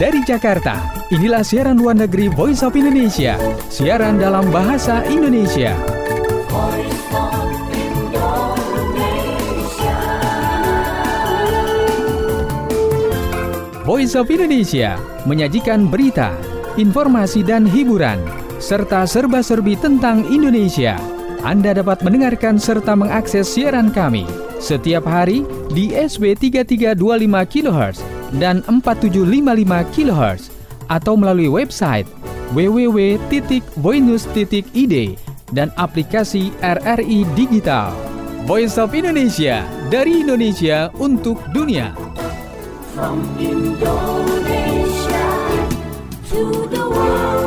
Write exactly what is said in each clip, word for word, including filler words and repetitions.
Dari Jakarta, inilah siaran luar negeri Voice of Indonesia. Siaran dalam bahasa Indonesia. Voice of Indonesia. Voice of Indonesia menyajikan berita, informasi dan hiburan, serta serba-serbi tentang Indonesia. Anda dapat mendengarkan serta mengakses siaran kami setiap hari di S B tiga tiga dua lima kilohertz dan empat tujuh lima lima kilohertz atau melalui website w w w titik voinews titik i d dan aplikasi R R I Digital. Voice of Indonesia, dari Indonesia untuk dunia. From Indonesia to the world.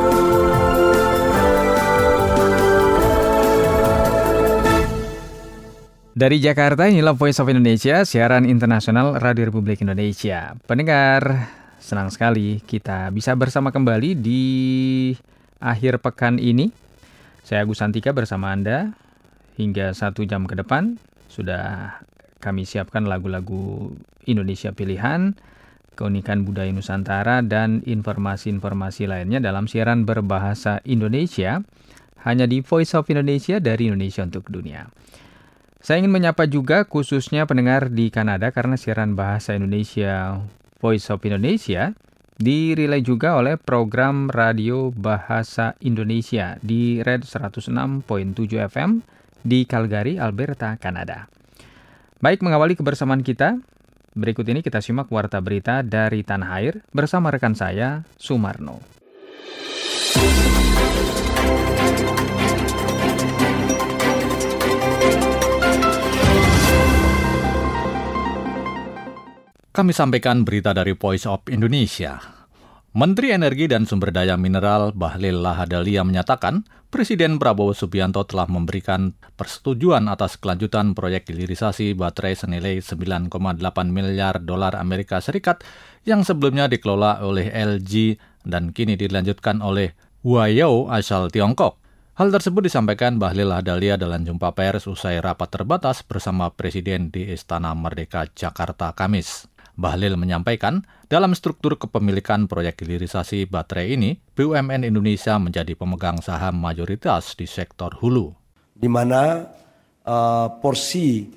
Dari Jakarta, inilah Voice of Indonesia, siaran internasional Radio Republik Indonesia. Pendengar, senang sekali kita bisa bersama kembali di akhir pekan ini. Saya Agus Santika bersama Anda hingga satu jam ke depan. Sudah kami siapkan lagu-lagu Indonesia pilihan, keunikan budaya Nusantara, dan informasi-informasi lainnya dalam siaran berbahasa Indonesia hanya di Voice of Indonesia, dari Indonesia untuk dunia. Saya ingin menyapa juga khususnya pendengar di Kanada karena siaran bahasa Indonesia Voice of Indonesia dirilai juga oleh program radio Bahasa Indonesia di Red seratus enam koma tujuh F M di Calgary, Alberta, Kanada. Baik, mengawali kebersamaan kita, berikut ini kita simak warta berita dari Tanah Air bersama rekan saya, Sumarno. Kami sampaikan berita dari Voice of Indonesia. Menteri Energi dan Sumber Daya Mineral Bahlil Lahadalia menyatakan, Presiden Prabowo Subianto telah memberikan persetujuan atas kelanjutan proyek hilirisasi baterai senilai sembilan koma delapan miliar dolar Amerika Serikat yang sebelumnya dikelola oleh L G dan kini dilanjutkan oleh Huayou asal Tiongkok. Hal tersebut disampaikan Bahlil Lahadalia dalam jumpa pers usai rapat terbatas bersama Presiden di Istana Merdeka, Jakarta, Kamis. Bahlil menyampaikan, dalam struktur kepemilikan proyek hilirisasi baterai ini, B U M N Indonesia menjadi pemegang saham mayoritas di sektor hulu. Di mana uh, porsi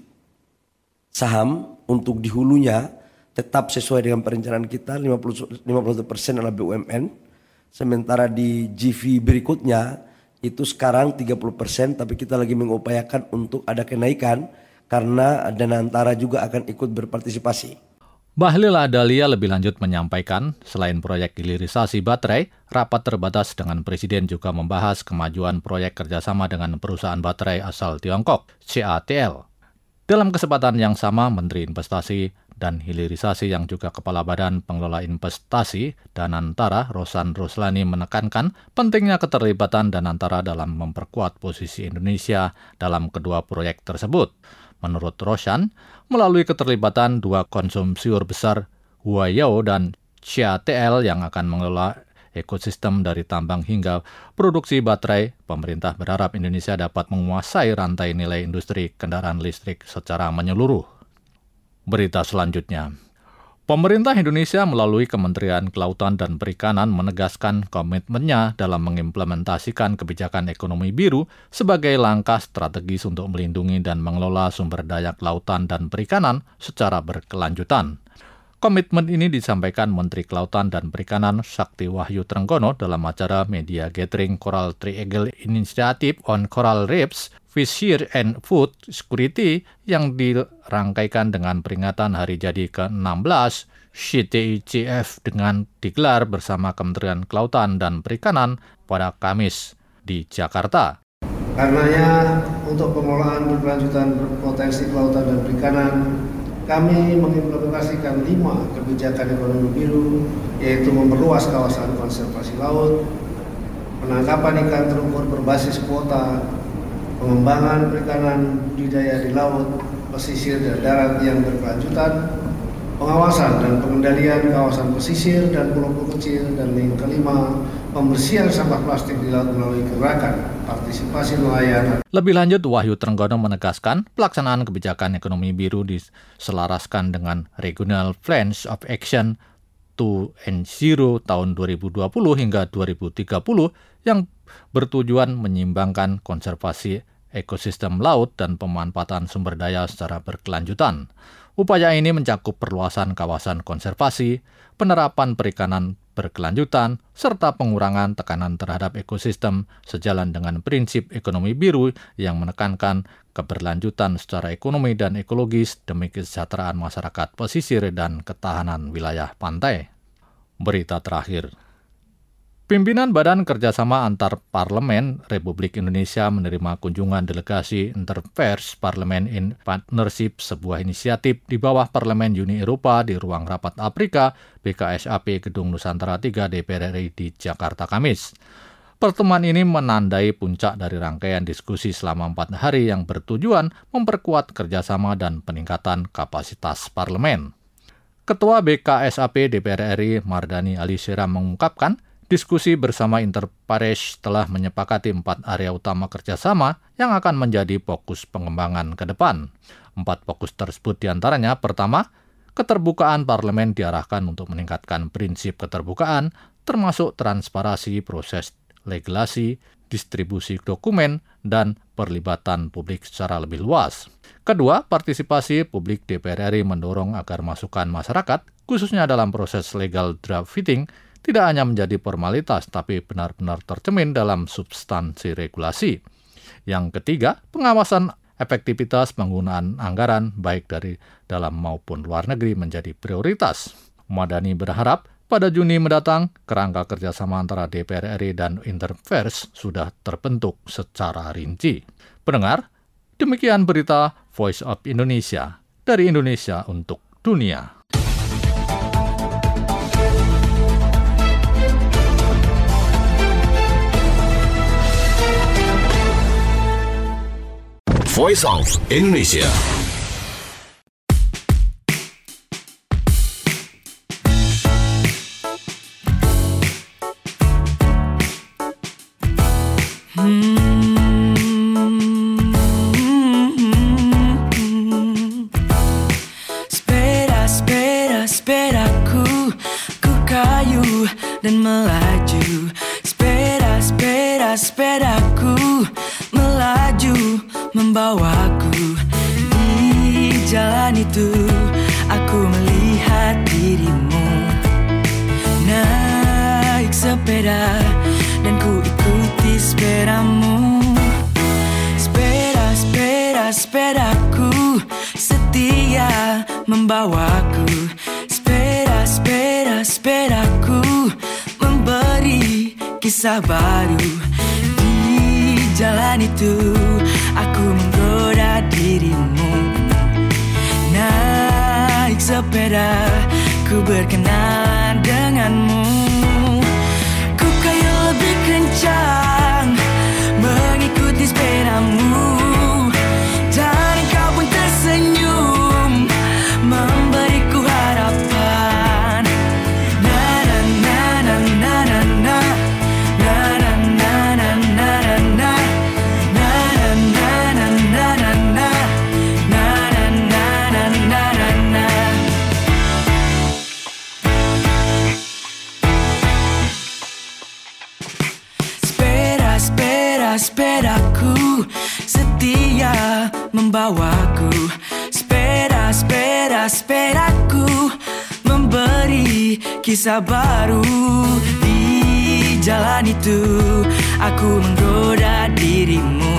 saham untuk di hulunya tetap sesuai dengan perencanaan kita, lima puluh satu persen adalah B U M N. Sementara di G V berikutnya, itu sekarang tiga puluh persen, tapi kita lagi mengupayakan untuk ada kenaikan karena Dana Antara juga akan ikut berpartisipasi. Bahlil Lahadalia lebih lanjut menyampaikan, selain proyek hilirisasi baterai, rapat terbatas dengan Presiden juga membahas kemajuan proyek kerjasama dengan perusahaan baterai asal Tiongkok, C A T L. Dalam kesempatan yang sama, Menteri Investasi dan Hilirisasi yang juga Kepala Badan Pengelola Investasi Danantara, Rosan Ruslani, menekankan pentingnya keterlibatan Danantara dalam memperkuat posisi Indonesia dalam kedua proyek tersebut. Menurut Roshan, melalui keterlibatan dua konsumsiur besar, Huayou dan C A T L yang akan mengelola ekosistem dari tambang hingga produksi baterai, pemerintah berharap Indonesia dapat menguasai rantai nilai industri kendaraan listrik secara menyeluruh. Berita selanjutnya. Pemerintah Indonesia melalui Kementerian Kelautan dan Perikanan menegaskan komitmennya dalam mengimplementasikan kebijakan ekonomi biru sebagai langkah strategis untuk melindungi dan mengelola sumber daya kelautan dan perikanan secara berkelanjutan. Komitmen ini disampaikan Menteri Kelautan dan Perikanan Sakti Wahyu Trenggono dalam acara Media Gathering Coral Triangle Initiative on Coral Reefs, Fisheries and Food Security yang dirangkaikan dengan peringatan Hari Jadi ke enam belas C T I C F dengan digelar bersama Kementerian Kelautan dan Perikanan pada Kamis di Jakarta. Karenanya, untuk pengelolaan berkelanjutan potensi kelautan dan perikanan, kami mengimplementasikan lima kebijakan ekonomi biru, yaitu memperluas kawasan konservasi laut, penangkapan ikan terukur berbasis kuota, pengembangan perikanan budidaya di laut, pesisir dan darat yang berkelanjutan, pengawasan dan pengendalian kawasan pesisir dan pulau-pulau kecil, dan yang kelima, pembersihan sampah plastik di laut melalui gerakan partisipasi nelayan. Lebih lanjut, Wahyu Trenggono menegaskan pelaksanaan kebijakan ekonomi biru diselaraskan dengan Regional Plans of Action to Net Zero tahun dua ribu dua puluh hingga dua ribu tiga puluh yang bertujuan menyimbangkan konservasi ekosistem laut dan pemanfaatan sumber daya secara berkelanjutan. Upaya ini mencakup perluasan kawasan konservasi, penerapan perikanan berkelanjutan, serta pengurangan tekanan terhadap ekosistem sejalan dengan prinsip ekonomi biru yang menekankan keberlanjutan secara ekonomi dan ekologis demi kesejahteraan masyarakat pesisir dan ketahanan wilayah pantai. Berita terakhir. Pimpinan Badan Kerjasama Antar Parlemen Republik Indonesia menerima kunjungan delegasi Interface Parliament in Partnership, sebuah inisiatif di bawah Parlemen Uni Eropa di ruang rapat Afrika B K S A P Gedung Nusantara tiga D P R R I di Jakarta Kamis. Pertemuan ini menandai puncak dari rangkaian diskusi selama empat hari yang bertujuan memperkuat kerjasama dan peningkatan kapasitas parlemen. Ketua B K S A P D P R R I Mardani Alisera mengungkapkan, diskusi bersama Interpares telah menyepakati empat area utama kerjasama yang akan menjadi fokus pengembangan ke depan. Empat fokus tersebut diantaranya, pertama, keterbukaan parlemen diarahkan untuk meningkatkan prinsip keterbukaan, termasuk transparansi proses legislasi, distribusi dokumen, dan perlibatan publik secara lebih luas. Kedua, partisipasi publik D P R R I mendorong agar masukan masyarakat, khususnya dalam proses legal drafting, tidak hanya menjadi formalitas, tapi benar-benar tercermin dalam substansi regulasi. Yang ketiga, pengawasan efektivitas penggunaan anggaran, baik dari dalam maupun luar negeri, menjadi prioritas. Madani berharap pada Juni mendatang, kerangka kerjasama antara D P R R I dan Interface sudah terbentuk secara rinci. Pendengar, demikian berita Voice of Indonesia dari Indonesia untuk dunia. Voice of Indonesia. Sepeda, sepeda, sepedaku, ku kayu dan melaju. Sepeda, sepeda, sepedaku, melaju membawaku. Di jalan itu aku melihat dirimu naik sepeda dan ku ikuti sepedamu. Sepeda, sepeda, sepedaku setia membawaku. Sepeda, sepeda, sepedaku memberi kisah baru. Jalan itu aku menggoda dirimu. Naik sepeda ku berkenalan denganmu. Ku kayu lebih kencang mengikuti sepedamu, dan kau pun tersenyum memberiku harapan. Na na na na na na na. Sepedaku setia membawaku. Sepeda, sepeda, sepedaku memberi kisah baru. Di jalan itu aku menggoda dirimu.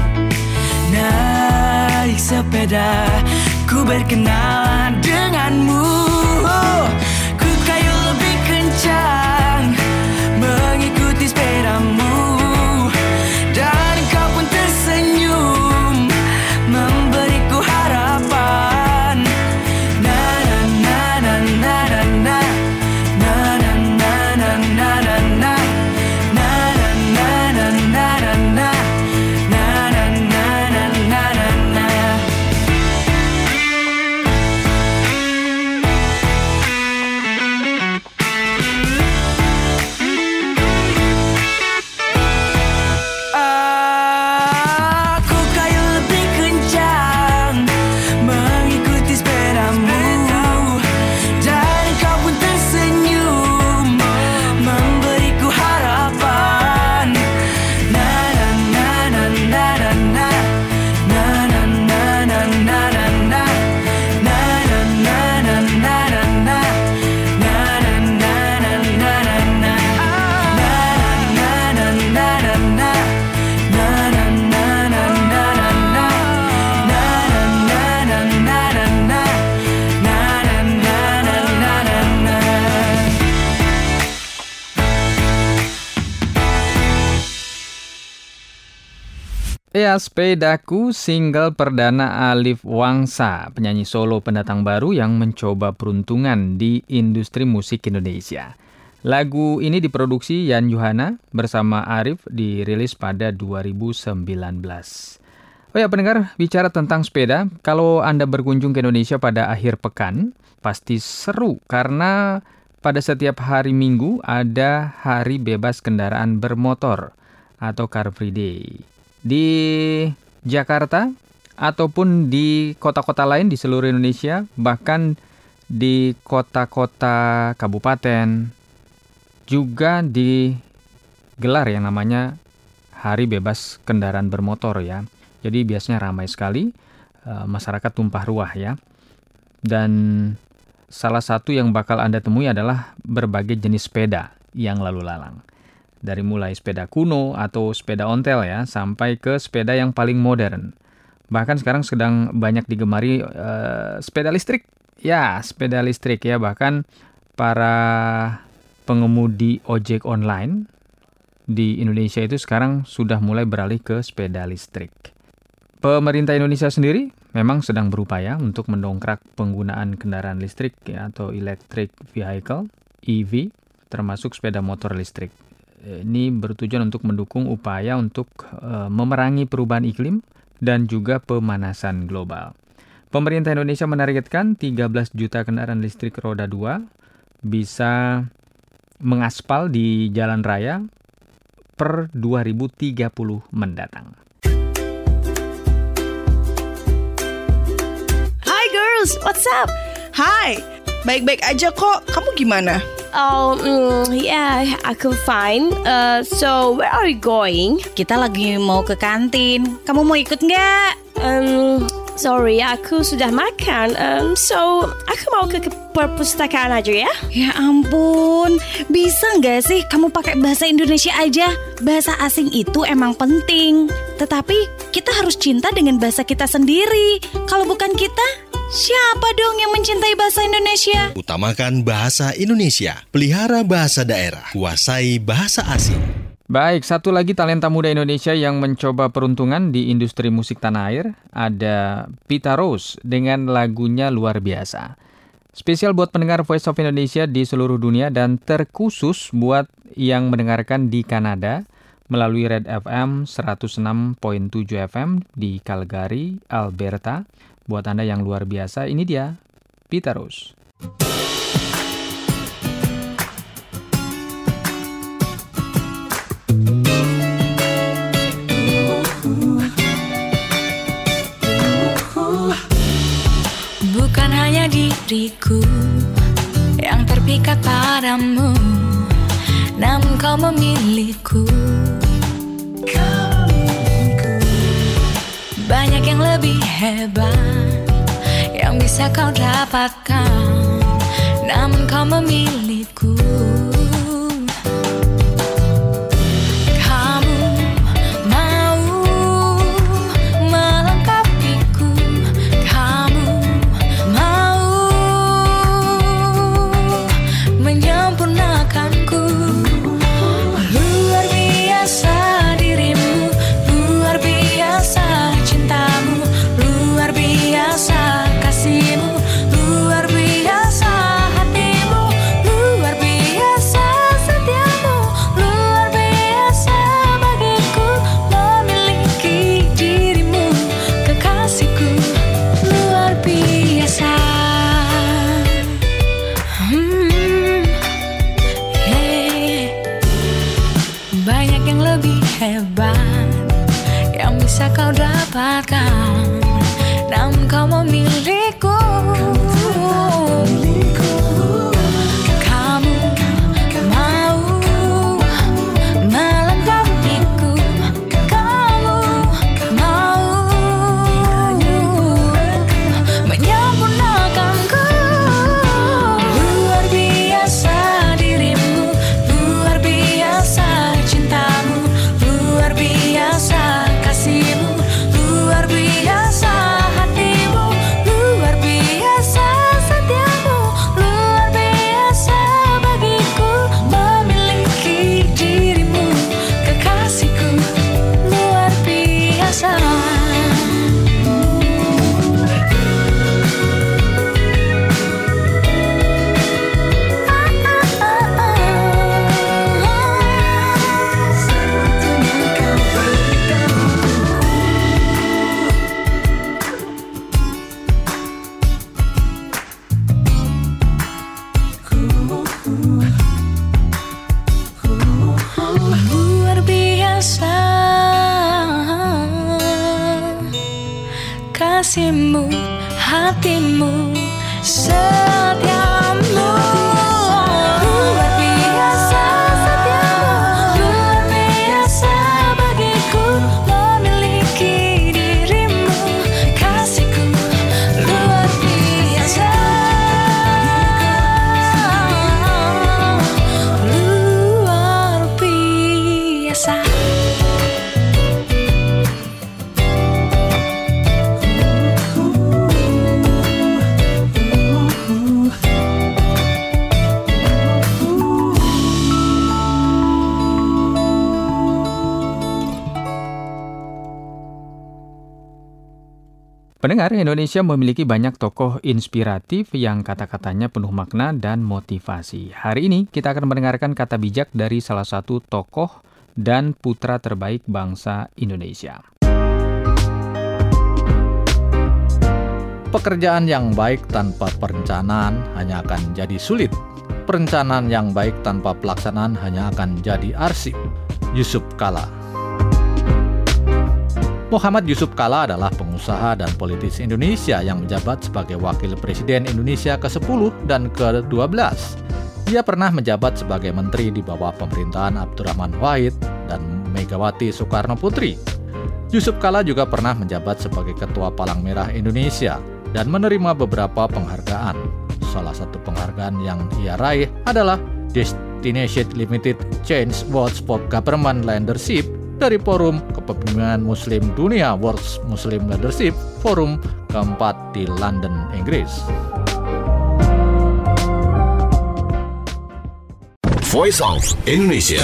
Naik sepeda ku berkenalan denganmu. Oh, ku kayu lebih kencang mengikuti sepedamu, dan kau pun tersenyum memberiku harapan. Na na na na na na na. Na na na na na na na. Na na na na na na na. Na na na na na na na. Ya, Sepedaku, single perdana Alif Wangsa, penyanyi solo pendatang baru yang mencoba peruntungan di industri musik Indonesia. Lagu ini diproduksi Yan Johana bersama Arif, dirilis pada dua ribu sembilan belas. Oh ya pendengar, bicara tentang sepeda, kalau Anda berkunjung ke Indonesia pada akhir pekan, pasti seru karena pada setiap hari Minggu ada hari bebas kendaraan bermotor atau Car Free Day. Di Jakarta ataupun di kota-kota lain di seluruh Indonesia, bahkan di kota-kota kabupaten juga digelar yang namanya Hari Bebas Kendaraan Bermotor ya. Jadi biasanya ramai sekali, e, masyarakat tumpah ruah ya. Dan salah satu yang bakal Anda temui adalah berbagai jenis sepeda yang lalu lalang. Dari mulai sepeda kuno atau sepeda ontel ya, sampai ke sepeda yang paling modern. Bahkan sekarang sedang banyak digemari uh, sepeda listrik. Ya, sepeda listrik ya. Bahkan para pengemudi ojek online di Indonesia itu sekarang sudah mulai beralih ke sepeda listrik. Pemerintah Indonesia sendiri memang sedang berupaya untuk mendongkrak penggunaan kendaraan listrik ya, atau electric vehicle, E V, termasuk sepeda motor listrik. Ini bertujuan untuk mendukung upaya untuk uh, memerangi perubahan iklim dan juga pemanasan global. Pemerintah Indonesia menargetkan tiga belas juta kendaraan listrik roda dua bisa mengaspal di jalan raya per dua ribu tiga puluh mendatang. Hi girls, what's up? Hi, baik-baik aja kok. Kamu gimana? Oh, mm, yeah, aku fine. Uh, so, where are you going? Kita lagi mau ke kantin. Kamu mau ikut nggak? Um, sorry, aku sudah makan. Um, so, aku mau ke, ke perpustakaan aja ya. Ya ampun, bisa nggak sih kamu pakai bahasa Indonesia aja? Bahasa asing itu emang penting. Tetapi kita harus cinta dengan bahasa kita sendiri. Kalau bukan kita, siapa dong yang mencintai bahasa Indonesia? Utamakan bahasa Indonesia, pelihara bahasa daerah, kuasai bahasa asing. Baik, satu lagi talenta muda Indonesia yang mencoba peruntungan di industri musik tanah air, ada Pita Rose dengan lagunya Luar Biasa. Spesial buat pendengar Voice of Indonesia di seluruh dunia dan terkhusus buat yang mendengarkan di Kanada melalui Red F M seratus enam koma tujuh F M di Calgary, Alberta. Buat Anda yang luar biasa, ini dia Pita Rose. Bukan hanya diriku yang terpikat padamu, namun kau memilihku. Banyak yang lebih hebat yang bisa kau dapatkan, namun kau memilihku. Kamu mau melengkapiku, kamu mau menyempurnakanku. Luar biasa dirimu, luar biasa cintamu, luar biasa kasihmu, luar biasa hatimu, luar biasa setiamu, luar biasa bagiku memiliki dirimu, kekasihku, luar biasa. Hmm, yeah. Banyak yang lebih hebat yang bisa kau dapatkan, namun kau memilihku. Kamu mau melengkapiku, kamu mau menyempurnakanku. Luar biasa dirimu, luar biasa cintamu, luar biasa kasihmu, luar biasa hatimu, luar biasa biasa. Luar biasa kasihmu, hatimu, setiamu. Luar biasa setiamu, luar biasa bagiku memiliki dirimu. Kasihku luar biasa, luar biasa. Pendengar, Indonesia memiliki banyak tokoh inspiratif yang kata-katanya penuh makna dan motivasi. Hari ini kita akan mendengarkan kata bijak dari salah satu tokoh dan putra terbaik bangsa Indonesia. Pekerjaan yang baik tanpa perencanaan hanya akan jadi sulit. Perencanaan yang baik tanpa pelaksanaan hanya akan jadi arsip. Yusuf Kalla. Muhammad Yusuf Kalla adalah pengusaha dan politisi Indonesia yang menjabat sebagai Wakil Presiden Indonesia ke sepuluh dan ke dua belas. Ia pernah menjabat sebagai menteri di bawah pemerintahan Abdurrahman Wahid dan Megawati Soekarno Putri. Yusuf Kalla juga pernah menjabat sebagai Ketua Palang Merah Indonesia dan menerima beberapa penghargaan. Salah satu penghargaan yang ia raih adalah Destination Limited Change Awards for Government Leadership dari Forum Kepemimpinan Muslim Dunia World Muslim Leadership Forum keempat di London, Inggris. Voice of Indonesia.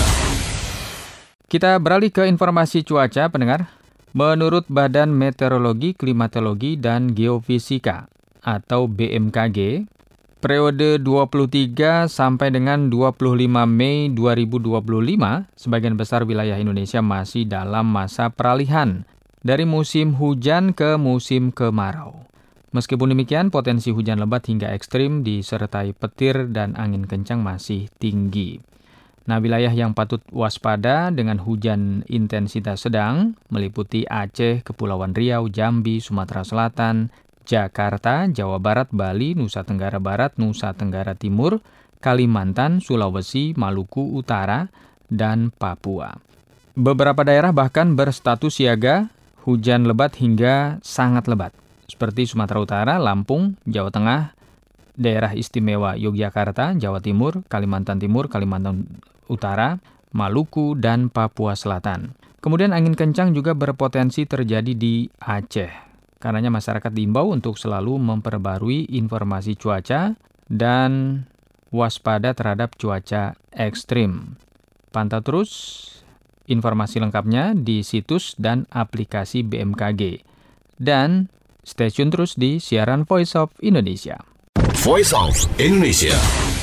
Kita beralih ke informasi cuaca, pendengar. Menurut Badan Meteorologi, Klimatologi, dan Geofisika atau B M K G, periode dua puluh tiga sampai dengan dua puluh lima Mei dua ribu dua puluh lima, sebagian besar wilayah Indonesia masih dalam masa peralihan dari musim hujan ke musim kemarau. Meskipun demikian, potensi hujan lebat hingga ekstrim disertai petir dan angin kencang masih tinggi. Nah, wilayah yang patut waspada dengan hujan intensitas sedang meliputi Aceh, Kepulauan Riau, Jambi, Sumatera Selatan, Jakarta, Jawa Barat, Bali, Nusa Tenggara Barat, Nusa Tenggara Timur, Kalimantan, Sulawesi, Maluku Utara, dan Papua. Beberapa daerah bahkan berstatus siaga hujan lebat hingga sangat lebat, seperti Sumatera Utara, Lampung, Jawa Tengah, Daerah Istimewa Yogyakarta, Jawa Timur, Kalimantan Timur, Kalimantan Utara, Maluku, dan Papua Selatan. Kemudian angin kencang juga berpotensi terjadi di Aceh. Karenanya masyarakat diimbau untuk selalu memperbarui informasi cuaca dan waspada terhadap cuaca ekstrim. Pantau terus informasi lengkapnya di situs dan aplikasi B M K G. Dan stay tune terus di siaran Voice of Indonesia. Voice of Indonesia.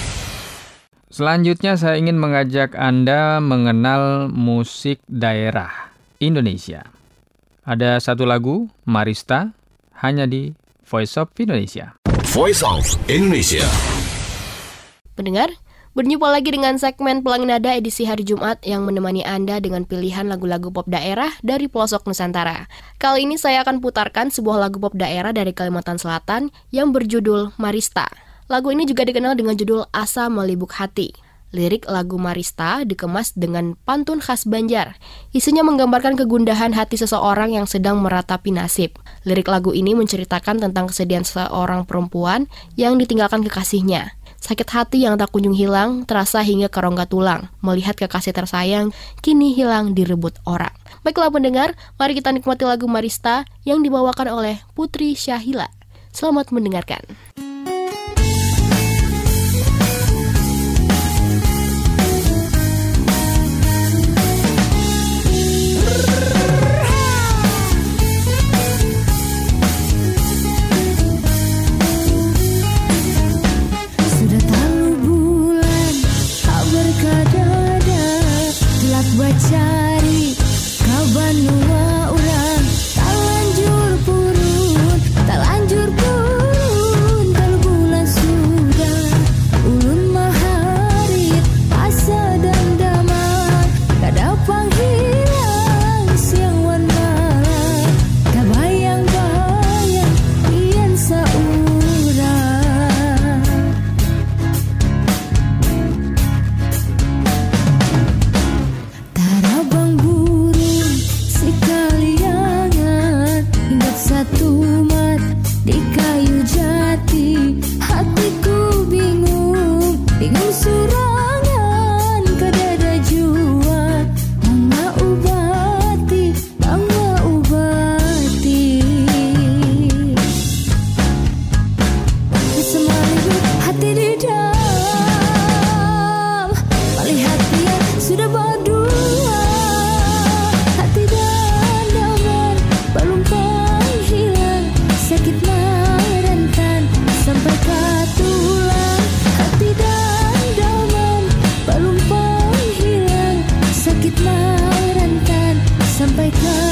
Selanjutnya saya ingin mengajak Anda mengenal musik daerah Indonesia. Ada satu lagu, Marista, hanya di Voice of Indonesia. Voice of Indonesia. Pendengar, berjumpa lagi dengan segmen Pelangi Nada edisi hari Jumat yang menemani Anda dengan pilihan lagu-lagu pop daerah dari pelosok Nusantara. Kali ini saya akan putarkan sebuah lagu pop daerah dari Kalimantan Selatan yang berjudul Marista. Lagu ini juga dikenal dengan judul Asa Melibuk Hati. Lirik lagu Marista dikemas dengan pantun khas Banjar. Isinya menggambarkan kegundahan hati seseorang yang sedang meratapi nasib. Lirik lagu ini menceritakan tentang kesedihan seorang perempuan yang ditinggalkan kekasihnya. Sakit hati yang tak kunjung hilang, terasa hingga ke rongga tulang. Melihat kekasih tersayang, kini hilang direbut orang. Baiklah pendengar, mari kita nikmati lagu Marista yang dibawakan oleh Putri Syahila. Selamat mendengarkan.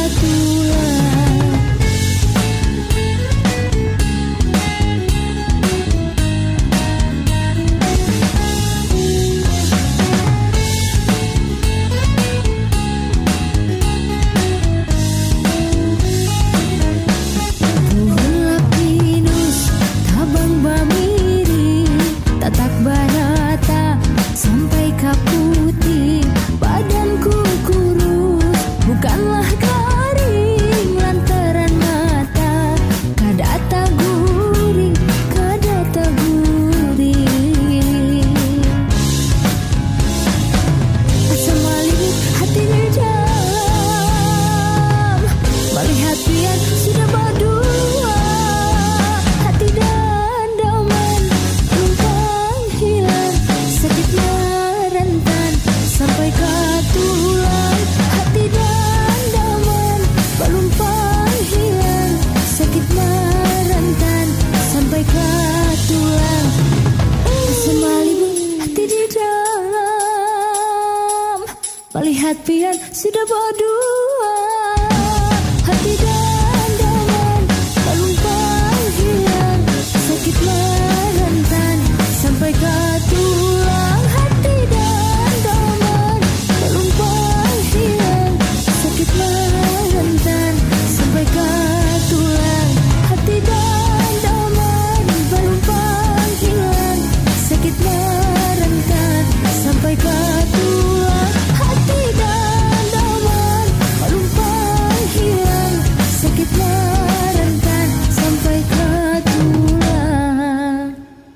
Melihat pian sudah berdua, hati dan daman melumpang hilang, sakit merentan sampai ke tulang. Hati dan daman melumpang hilang, sakit merentan sampai ke tulang. Hati dan daman melumpang hilang, sakit merentan sampai ke tulang. Hati dan daman melumpang hilang, sakit merentan sampai ke tulang.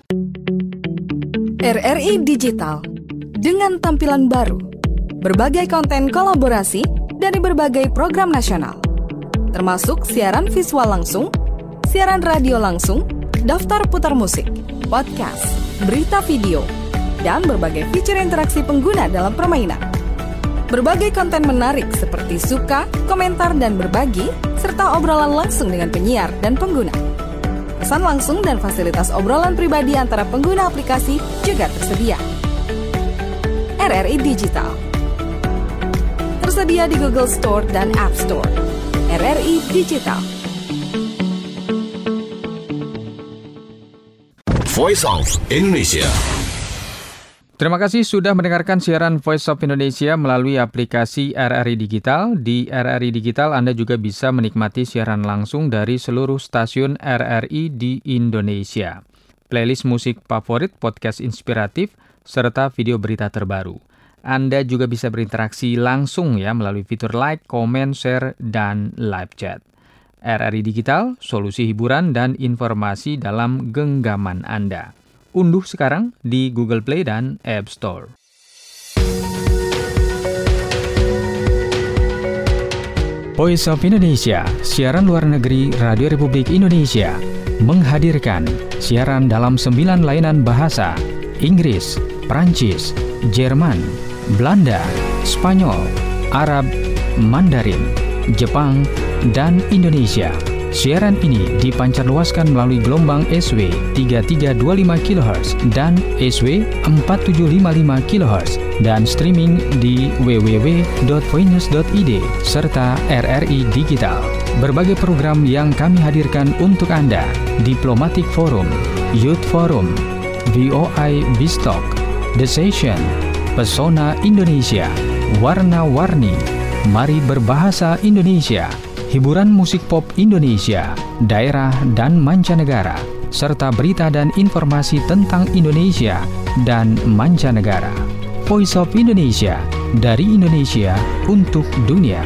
R R I Digital dengan tampilan baru, berbagai konten kolaborasi dari berbagai program nasional, termasuk siaran visual langsung, siaran radio langsung, daftar putar musik, podcast, berita video, dan berbagai fitur interaksi pengguna dalam permainan. Berbagai konten menarik seperti suka, komentar, dan berbagi, serta obrolan langsung dengan penyiar dan pengguna. Pesan langsung dan fasilitas obrolan pribadi antara pengguna aplikasi juga tersedia. R R I Digital tersedia di Google Store dan App Store. R R I Digital. Voice of Indonesia. Terima kasih sudah mendengarkan siaran Voice of Indonesia melalui aplikasi R R I Digital. Di R R I Digital Anda juga bisa menikmati siaran langsung dari seluruh stasiun R R I di Indonesia. Playlist musik favorit, podcast inspiratif, serta video berita terbaru. Anda juga bisa berinteraksi langsung ya melalui fitur like, comment, share, dan live chat. R R I Digital, solusi hiburan dan informasi dalam genggaman Anda. Unduh sekarang di Google Play dan App Store. Voice of Indonesia, siaran luar negeri Radio Republik Indonesia, menghadirkan siaran dalam sembilan layanan bahasa: Inggris, Prancis, Jerman, Belanda, Spanyol, Arab, Mandarin, Jepang, dan Indonesia. Siaran ini dipancarluaskan melalui gelombang S W tiga tiga dua lima kilohertz dan S W empat tujuh lima lima kilohertz dan streaming di w w w dot voinews dot i d serta R R I Digital. Berbagai program yang kami hadirkan untuk Anda: Diplomatic Forum, Youth Forum, V O I Bistalk, The Session, Pesona Indonesia, Warna-Warni, Mari Berbahasa Indonesia, hiburan musik pop Indonesia, daerah dan mancanegara, serta berita dan informasi tentang Indonesia dan mancanegara. Voice of Indonesia, dari Indonesia untuk dunia.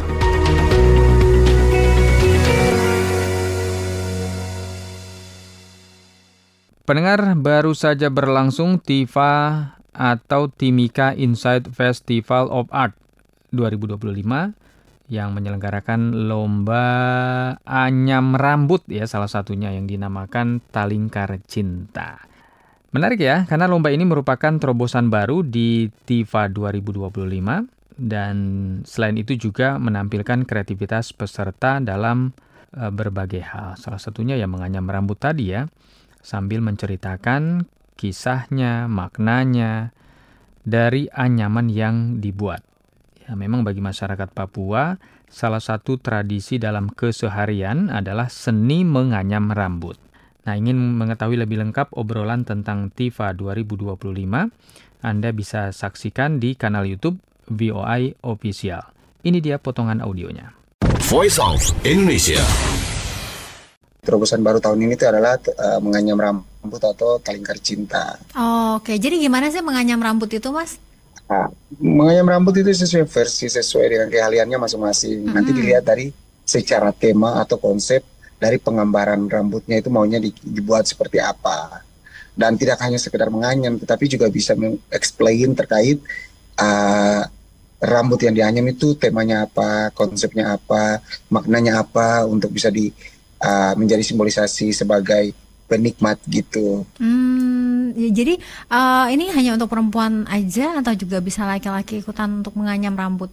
Pendengar, baru saja berlangsung TIFA atau Timika Inside Festival of Art dua ribu dua puluh lima yang menyelenggarakan lomba anyam rambut ya, salah satunya yang dinamakan Talingkar Cinta. Menarik ya, karena lomba ini merupakan terobosan baru di TIFA dua ribu dua puluh lima dan selain itu juga menampilkan kreativitas peserta dalam e, berbagai hal. Salah satunya yang menganyam rambut tadi ya, sambil menceritakan kisahnya, maknanya dari anyaman yang dibuat. Ya, memang bagi masyarakat Papua salah satu tradisi dalam keseharian adalah seni menganyam rambut. Nah, ingin mengetahui lebih lengkap obrolan tentang TIFA dua ribu dua puluh lima, Anda bisa saksikan di kanal YouTube V O I Official. Ini dia potongan audionya. Voice of Indonesia. Terobosan baru tahun ini itu adalah uh, menganyam rambut atau kalingkar cinta. Oh, Oke, okay. Jadi gimana sih menganyam rambut itu, Mas? Nah, menganyam rambut itu sesuai versi, sesuai dengan keahliannya masing-masing. Mm-hmm. Nanti dilihat dari secara tema atau konsep dari penggambaran rambutnya itu maunya dibuat seperti apa. Dan tidak hanya sekedar menganyam, tetapi juga bisa meng-explain terkait uh, rambut yang dianyam itu temanya apa, konsepnya apa, maknanya apa, untuk bisa di Uh, menjadi simbolisasi sebagai penikmat gitu. Hmm, ya, jadi uh, ini hanya untuk perempuan aja atau juga bisa laki-laki ikutan untuk menganyam rambut?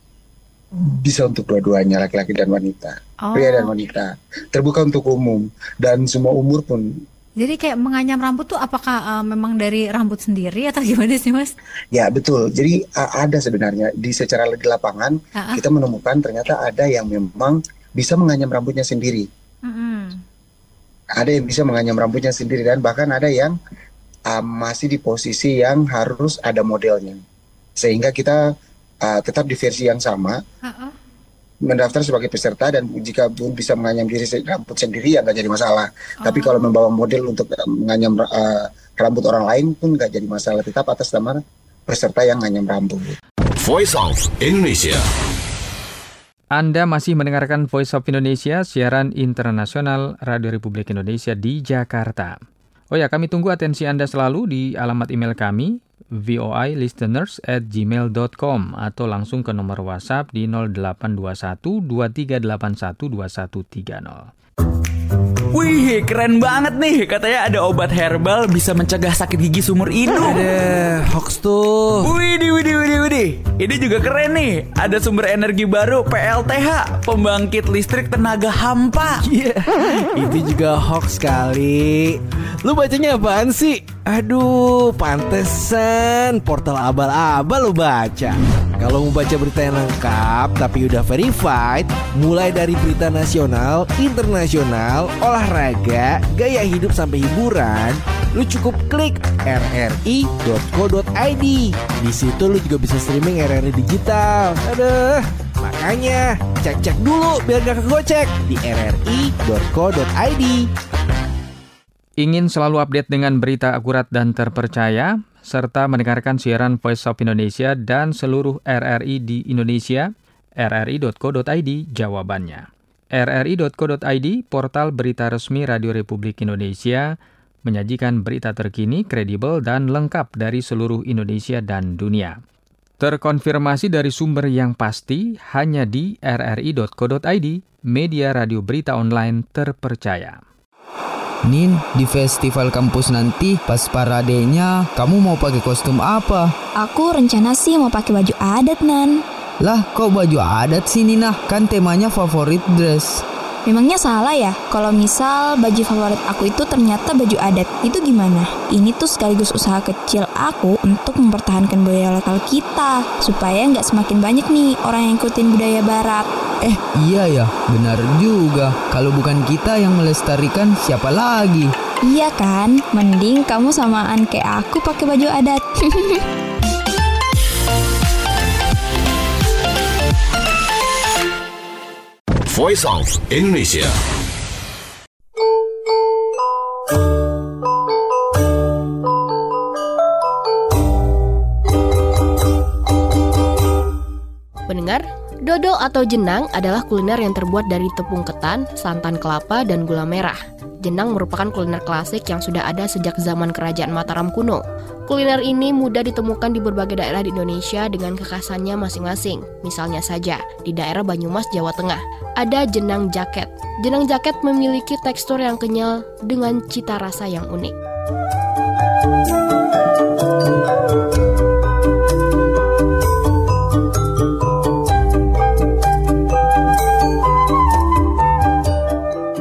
Bisa untuk dua-duanya, laki-laki dan wanita, oh. pria dan wanita. Terbuka untuk umum dan semua umur pun. Jadi kayak menganyam rambut tuh apakah uh, memang dari rambut sendiri atau gimana sih, Mas? Ya betul. Jadi uh, ada sebenarnya di secara di lapangan uh-uh. kita menemukan ternyata ada yang memang bisa menganyam rambutnya sendiri. Mm-hmm. Ada yang bisa menganyam rambutnya sendiri dan bahkan ada yang uh, masih di posisi yang harus ada modelnya, sehingga kita uh, tetap di versi yang sama, uh-uh. mendaftar sebagai peserta, dan jika pun bisa menganyam diri rambut sendiri ya nggak jadi masalah. Oh. Tapi kalau membawa model untuk uh, menganyam uh, rambut orang lain pun nggak jadi masalah, tetap atas nama peserta yang menganyam rambut. Voice of Indonesia. Anda masih mendengarkan Voice of Indonesia, siaran internasional Radio Republik Indonesia di Jakarta. Oh ya, kami tunggu atensi Anda selalu di alamat email kami, voilisteners at gmail dot com, atau langsung ke nomor WhatsApp di nol delapan dua satu dua tiga delapan satu dua satu tiga nol. Wih, keren banget nih. Katanya ada obat herbal bisa mencegah sakit gigi seumur hidup. Ada hoax tuh. Widih, widih, widih, widih. Ini juga keren nih. Ada sumber energi baru, P L T H, pembangkit listrik tenaga hampa. Iya, yeah. Itu juga hoax kali. Lu bacanya apaan sih? Aduh, pantesan portal abal-abal lu baca. Kalau mau baca berita yang lengkap tapi udah verified, mulai dari berita nasional, internasional, olahraga, gaya hidup sampai hiburan, lu cukup klik r r i dot co dot i d. Di situ lu juga bisa streaming R R I digital. Aduh, makanya cek-cek dulu biar gak kegocek di r r i dot co dot i d. Ingin selalu update dengan berita akurat dan terpercaya, serta mendengarkan siaran Voice of Indonesia dan seluruh R R I di Indonesia, r r i dot co dot i d jawabannya. r r i dot co dot i d, portal berita resmi Radio Republik Indonesia, menyajikan berita terkini, kredibel, dan lengkap dari seluruh Indonesia dan dunia. Terkonfirmasi dari sumber yang pasti hanya di r r i dot co dot i d, media radio berita online terpercaya. Nin, di festival kampus nanti pas paradenya kamu mau pakai kostum apa? Aku rencana sih mau pakai baju adat, Nan. Lah, kok baju adat sih, Nina? Kan temanya favorit dress. Memangnya salah ya? Kalau misal baju favorit aku itu ternyata baju adat, itu gimana? Ini tuh sekaligus usaha kecil aku untuk mempertahankan budaya lokal kita, supaya nggak semakin banyak nih orang yang ikutin budaya barat. Eh, iya ya, benar juga. Kalau bukan kita yang melestarikan, siapa lagi? Iya kan? Mending kamu samaan kayak aku pakai baju adat. Voice of Indonesia. Pendengar, dodol atau jenang adalah kuliner yang terbuat dari tepung ketan, santan kelapa, dan gula merah. Jenang merupakan kuliner klasik yang sudah ada sejak zaman Kerajaan Mataram kuno. Kuliner ini mudah ditemukan di berbagai daerah di Indonesia dengan kekhasannya masing-masing. Misalnya saja, di daerah Banyumas, Jawa Tengah, ada jenang jaket. Jenang jaket memiliki tekstur yang kenyal dengan cita rasa yang unik.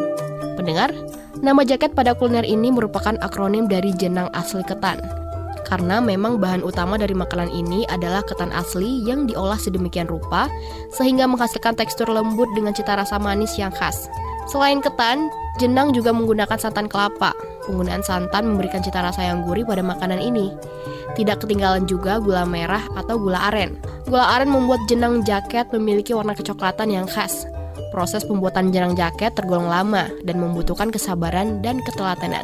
Pendengar, nama jaket pada kuliner ini merupakan akronim dari jenang asli ketan. karena memang bahan utama dari makanan ini adalah ketan asli yang diolah sedemikian rupa sehingga menghasilkan tekstur lembut dengan cita rasa manis yang khas. Selain ketan, jenang juga menggunakan santan kelapa. Penggunaan santan memberikan cita rasa yang gurih pada makanan ini. Tidak ketinggalan juga gula merah atau gula aren. Gula aren membuat jenang jaket memiliki warna kecoklatan yang khas. Proses pembuatan jenang jaket tergolong lama dan membutuhkan kesabaran dan ketelatenan.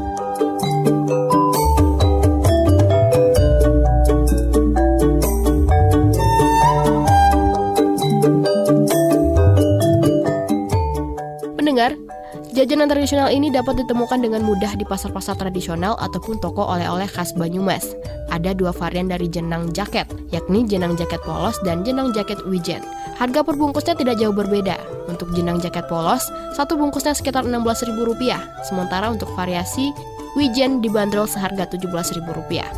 Pendengar, jajanan tradisional ini dapat ditemukan dengan mudah di pasar-pasar tradisional ataupun toko oleh-oleh khas Banyumas. Ada dua varian dari jenang jaket, yakni jenang jaket polos dan jenang jaket wijen. Harga per bungkusnya tidak jauh berbeda. Untuk jenang jaket polos, satu bungkusnya sekitar enam belas ribu rupiah, sementara untuk variasi wijen dibanderol seharga tujuh belas ribu rupiah.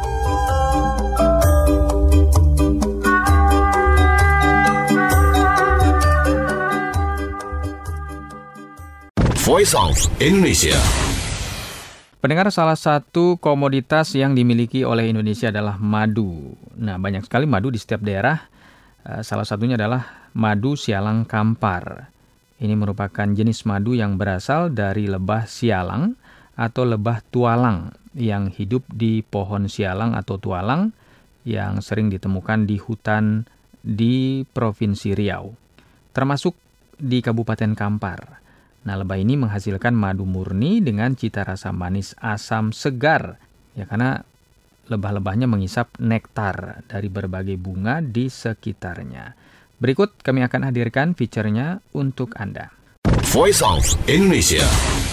Voice of Indonesia. Pendengar, salah satu komoditas yang dimiliki oleh Indonesia adalah madu. Nah, banyak sekali madu di setiap daerah. Salah satunya adalah madu sialang kampar. Ini merupakan jenis madu yang berasal dari lebah sialang atau lebah tualang yang hidup di pohon sialang atau tualang yang sering ditemukan di hutan di Provinsi Riau, termasuk di Kabupaten Kampar. Nah, lebah ini menghasilkan madu murni dengan cita rasa manis asam segar, ya karena lebah-lebahnya mengisap nektar dari berbagai bunga di sekitarnya. Berikut kami akan hadirkan fiturnya untuk Anda. Voice of Indonesia.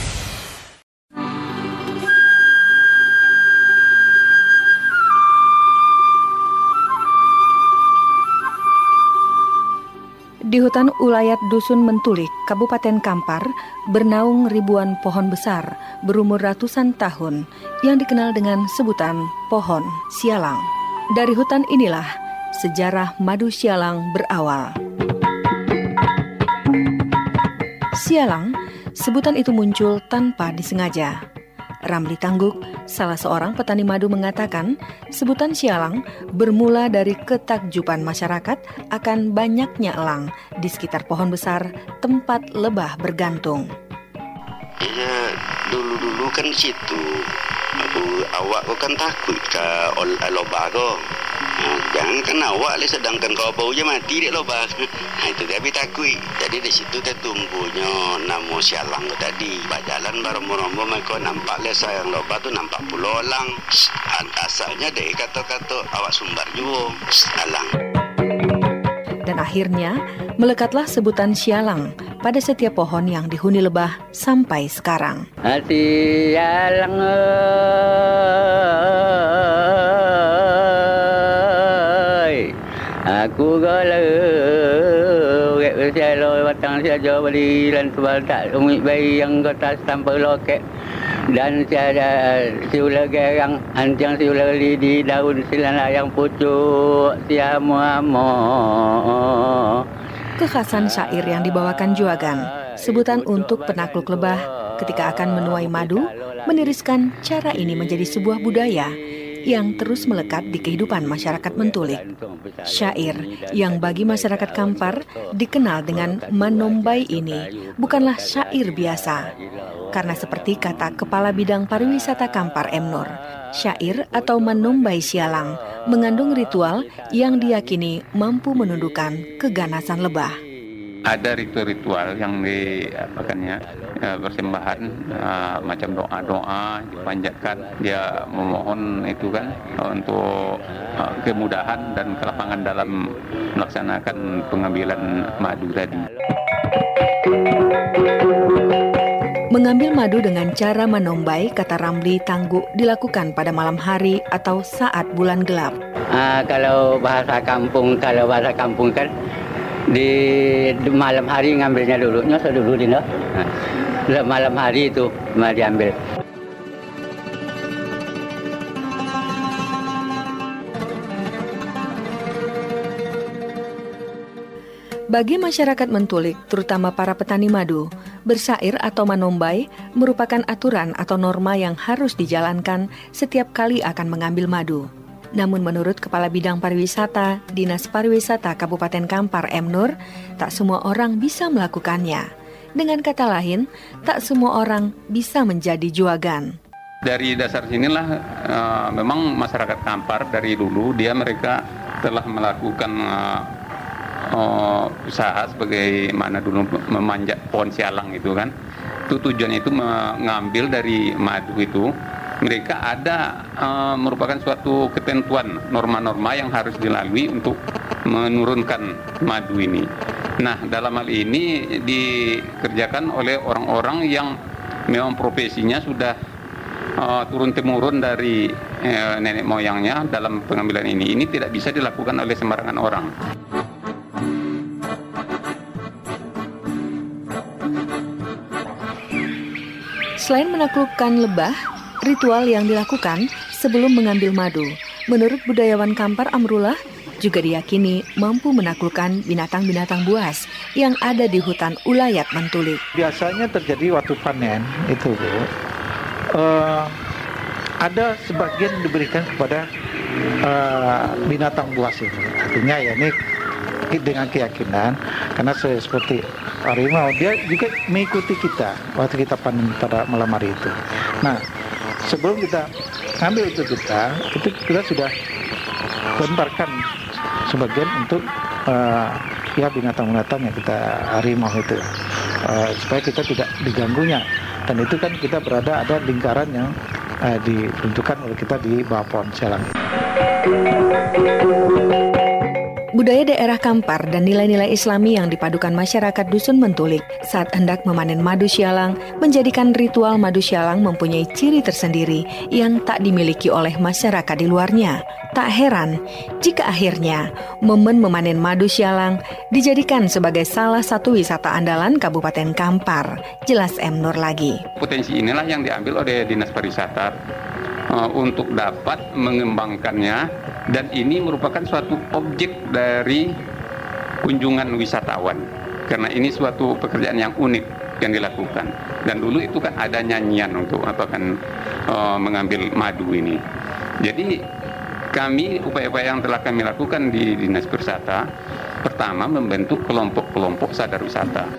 Di hutan ulayat Dusun Mentulik, Kabupaten Kampar, bernaung ribuan pohon besar berumur ratusan tahun yang dikenal dengan sebutan pohon sialang. Dari hutan inilah sejarah madu sialang berawal. Sialang, sebutan itu muncul tanpa disengaja. Ramli Tangguk, salah seorang petani madu, mengatakan sebutan sialang bermula dari ketakjuban masyarakat akan banyaknya elang di sekitar pohon besar tempat lebah bergantung. Ya, dulu-dulu kan situ aku, awak kau kan takut ke lebah kau. Nah, jangan kan awak lah, sedangkan kau bau je mati dek lebah. Nah, itu dia habis takut. Jadi di situ dia tumbuhnya nama sialang tu tadi. Berjalan berombo-rombo mereka nampak lah sayang lebah tu nampak pula elang. Asalnya deh kata-kata awak sumbar juga elang. Dan akhirnya melekatlah sebutan sialang pada setiap pohon yang dihuni lebah sampai sekarang. Sialang aku galau gek bersialoi batang saja beli dan sebal tak umit bayi yang kertas tanpa loket dan tiada siula gerang anjang siula lidi daun silana yang pucuk siamu-amu. Kekhasan syair yang dibawakan Juagan, sebutan untuk penakluk lebah ketika akan menuai madu, meniriskan cara ini menjadi sebuah budaya yang terus melekat di kehidupan masyarakat Mentulik. Syair yang bagi masyarakat Kampar dikenal dengan Manombai ini bukanlah syair biasa. Karena seperti kata Kepala Bidang Pariwisata Kampar M. Nur, syair atau Manombai sialang mengandung ritual yang diyakini mampu menundukkan keganasan lebah. Ada ritual-ritual yang diapakannya ya, persembahan uh, macam doa-doa dipanjatkan, dia memohon itu kan untuk uh, kemudahan dan kelapangan dalam melaksanakan pengambilan madu tadi. Mengambil madu dengan cara manombai, kata Ramli Tangguk, dilakukan pada malam hari atau saat bulan gelap. Uh, kalau bahasa kampung, kalau bahasa kampung kan di malam hari ngambilnya dulu, nyosor dulu Dino. Nah, malam hari itu mau diambil. Bagi masyarakat Mentulik, terutama para petani madu, bersair atau manombai merupakan aturan atau norma yang harus dijalankan setiap kali akan mengambil madu. Namun menurut Kepala Bidang Pariwisata, Dinas Pariwisata Kabupaten Kampar M. Nur, tak semua orang bisa melakukannya. Dengan kata lain, tak semua orang bisa menjadi juagan. Dari dasar sinilah uh, memang masyarakat Kampar dari dulu dia mereka telah melakukan uh, Uh, usaha sebagaimana dulu memanjat pohon sialang itu kan. Itu tujuannya itu mengambil dari madu itu. Mereka ada uh, merupakan suatu ketentuan norma-norma yang harus dilalui untuk menurunkan madu ini. Nah, dalam hal ini dikerjakan oleh orang-orang yang memang profesinya sudah uh, turun-temurun dari uh, nenek moyangnya dalam pengambilan ini. Ini tidak bisa dilakukan oleh sembarangan orang. Selain menaklukkan lebah, ritual yang dilakukan sebelum mengambil madu, menurut budayawan Kampar Amrullah, juga diyakini mampu menaklukkan binatang-binatang buas yang ada di hutan ulayat Mentulik. Biasanya terjadi waktu panen itu, Bu. Uh, ada sebagian diberikan kepada uh, binatang buas itu. Artinya ya ini dengan keyakinan, karena saya seperti harimau, dia juga mengikuti kita waktu kita panen pada malam hari itu. Nah, sebelum kita ambil itu kita, itu kita sudah lemparkan sebagian untuk uh, ya binatang-binatang yang kita harimau itu, uh, supaya kita tidak diganggunya. Dan itu kan kita berada ada lingkaran yang uh, ditentukan oleh kita di bawah pohon sialang. Budaya daerah Kampar dan nilai-nilai Islami yang dipadukan masyarakat Dusun Mentulik saat hendak memanen madu sialang menjadikan ritual madu sialang mempunyai ciri tersendiri yang tak dimiliki oleh masyarakat di luarnya. Tak heran jika akhirnya momen memanen madu sialang dijadikan sebagai salah satu wisata andalan Kabupaten Kampar. Jelas M. Nur lagi. Potensi inilah yang diambil oleh Dinas Pariwisata uh, untuk dapat mengembangkannya. Dan ini merupakan suatu objek dari kunjungan wisatawan. Karena ini suatu pekerjaan yang unik yang dilakukan. Dan dulu itu kan ada nyanyian untuk apa kan uh, mengambil madu ini. Jadi kami, upaya-upaya yang telah kami lakukan di Dinas Pariwisata, pertama membentuk kelompok-kelompok sadar wisata.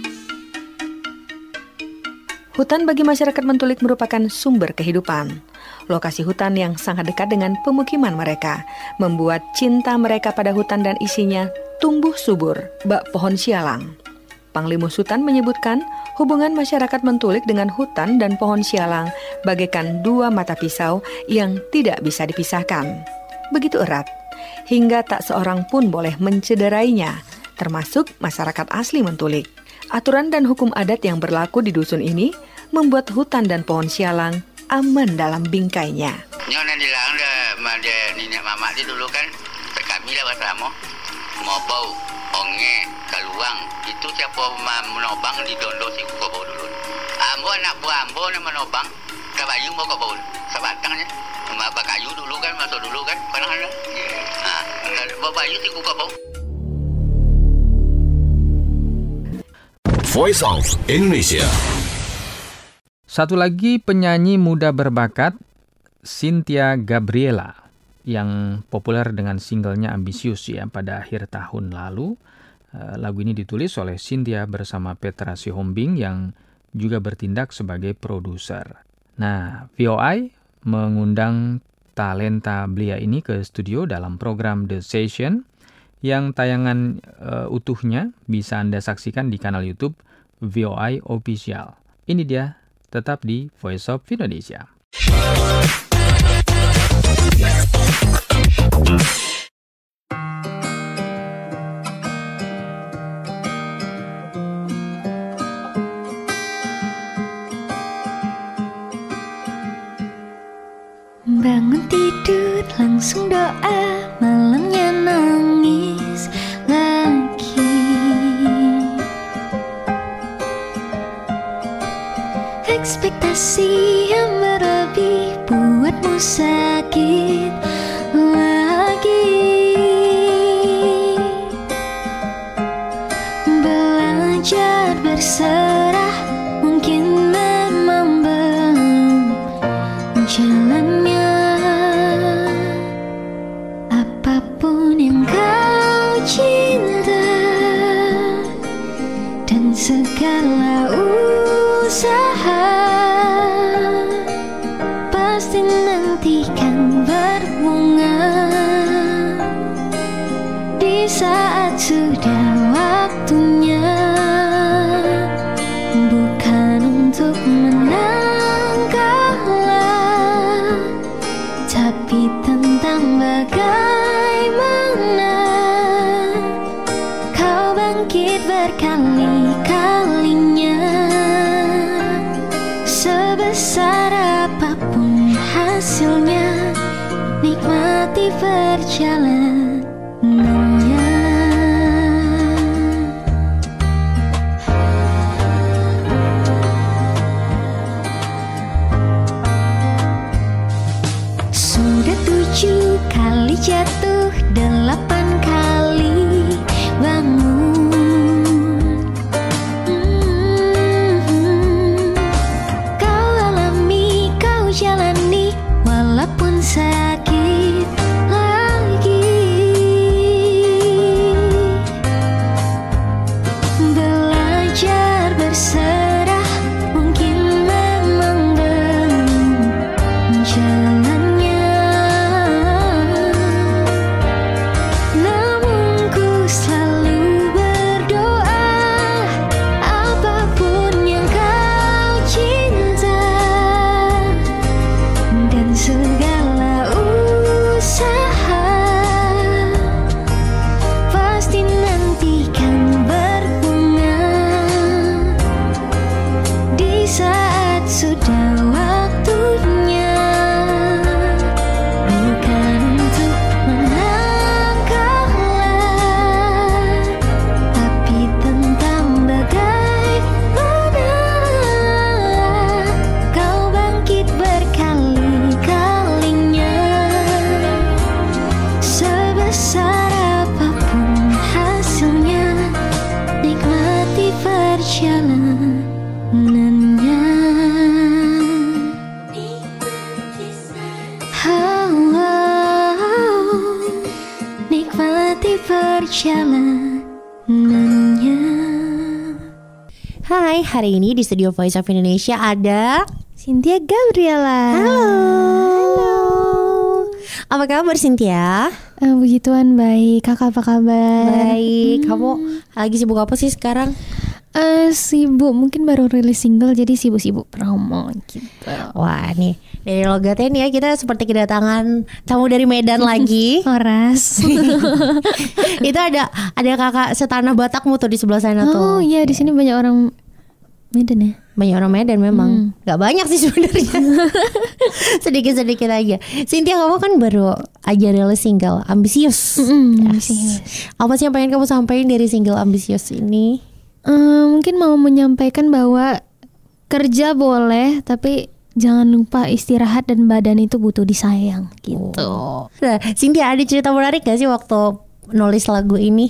Hutan bagi masyarakat Mentulik merupakan sumber kehidupan. Lokasi hutan yang sangat dekat dengan pemukiman mereka membuat cinta mereka pada hutan dan isinya tumbuh subur bak pohon sialang. Panglimus Hutan menyebutkan hubungan masyarakat Mentulik dengan hutan dan pohon sialang bagaikan dua mata pisau yang tidak bisa dipisahkan. Begitu erat, hingga tak seorang pun boleh mencederainya, termasuk masyarakat asli Mentulik. Aturan dan hukum adat yang berlaku di dusun ini membuat hutan dan pohon sialang aman dalam bingkainya. Nyonya dilarang dah, dia nenek mamak dia dulu kan, kami lah bersama, mau bau, onge, kaluang, itu siapa menobang di dondo si kau dulu. Ambo anak buah ambo nak menobang, kabayu mau kau bau, sebatangnya, mabak kayu dulu kan, masuk dulu kan, pernah ada. Ah, babayu si kau bau. Voice of Indonesia. Satu lagi penyanyi muda berbakat, Cynthia Gabriela, yang populer dengan singlenya Ambisius ya pada akhir tahun lalu. Lagu ini ditulis oleh Cynthia bersama Petra Sihombing yang juga bertindak sebagai produser. Nah, V O I mengundang talenta belia ini ke studio dalam program The Session yang tayangan uh, utuhnya bisa Anda saksikan di kanal YouTube V O I Official. Ini dia, tetap di Voice of Indonesia. Bangun tidur langsung doa, malamnya nangis lagi. Ekspektasi yang berlebih buatmu sakit lagi. segala usaha pasti nanti kan berbunga di saat sudah waktunya, bukan untuk menang kalah, tapi tentang bagaimana kau bangkit berkali-kalinya. Sebesar apapun hasilnya, nikmati perjalanannya. Sudah tujuh kali jatuh, delapan kali bangun. Hmm, kau alami, kau jalani, walaupun sakit lagi. Belajar berserah mungkin memang belum jalannya, namun ku selalu berdoa, apapun yang kau cinta dan segala usaha pasti nanti kan berbunga di saat sudah waktunya, bukan untuk menang kalah, tapi tentang bagaimana kau bangkit berkali-kalinya. Sebesar apapun hasilnya, nikmati perjalanannya. Oh, oh, nikmati perjalanannya. Hai, hari ini di Studio Voice of Indonesia ada Cynthia Gabriela. Halo. Apa kabar Cynthia? Eh, puji Tuhan baik. Kakak apa kabar? Baik. Hmm. Kamu lagi sibuk apa sih sekarang? Eh, sibuk, mungkin baru rilis single jadi sibuk-sibuk promo gitu. Wah nih, dari logatnya nih ya kita seperti kedatangan tamu dari Medan lagi. Horas. Itu ada ada kakak setanah Batakmu tuh di sebelah sana tuh. Oh iya, di sini banyak orang Medan ya. Banyak orang Medan memang. Hmm. Gak banyak sih sebenarnya. Sedikit-sedikit aja. Cynthia, kamu kan baru aja rilis single Ambisius. Mm-hmm, yes. Apa sih yang pengen kamu sampaikan dari single Ambisius ini? Um, mungkin mau menyampaikan bahwa kerja boleh, tapi jangan lupa istirahat dan badan itu butuh disayang gitu. Oh. Nah, Cynthia, ada cerita menarik gak sih waktu nulis lagu ini?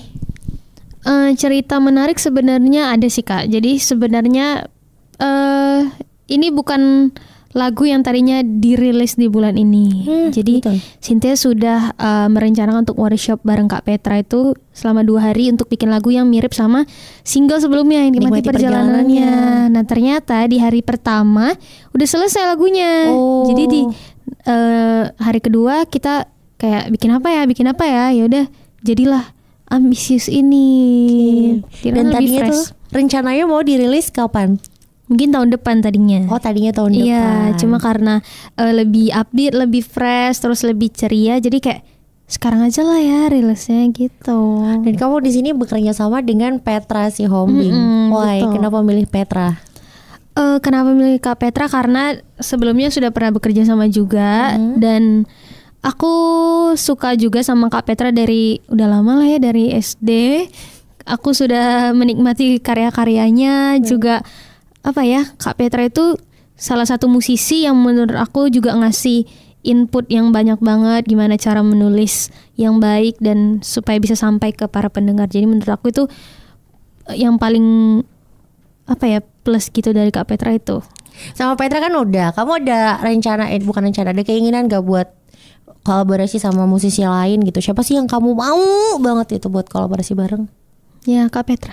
Uh, cerita menarik sebenarnya ada sih Kak. Jadi sebenarnya uh, ini bukan lagu yang tadinya dirilis di bulan ini. Hmm, Jadi betul. Cynthia sudah uh, merencanakan untuk workshop bareng Kak Petra itu selama dua hari untuk bikin lagu yang mirip sama single sebelumnya yang Nikmati Perjalanannya. perjalanannya. Nah ternyata di hari pertama udah selesai lagunya. Oh. Jadi di uh, hari kedua kita kayak bikin apa ya, bikin apa ya, ya udah jadilah Ambisius ini. Okay. Dan tadinya tuh rencananya mau dirilis kapan? Mungkin tahun depan tadinya. Oh tadinya tahun depan. Iya, cuma karena uh, lebih upbeat, lebih fresh, terus lebih ceria, jadi kayak sekarang aja lah ya rilisnya gitu. Dan kamu di sini bekerja sama dengan Petra Sihombing. Mm-hmm, Why? betul. Kenapa milih Petra? Uh, kenapa milih Kak Petra? Karena sebelumnya sudah pernah bekerja sama juga, mm-hmm. dan aku suka juga sama Kak Petra dari udah lama lah ya, dari S D. Aku sudah menikmati karya-karyanya, mm. juga apa ya, Kak Petra itu salah satu musisi yang menurut aku juga ngasih input yang banyak banget gimana cara menulis yang baik dan supaya bisa sampai ke para pendengar. Jadi menurut aku itu yang paling apa ya plus gitu dari Kak Petra itu. Sama Petra kan udah, kamu ada rencana, eh bukan rencana, ada keinginan gak buat kolaborasi sama musisi lain gitu? Siapa sih yang kamu mau banget itu buat kolaborasi bareng? Ya Kak Petra.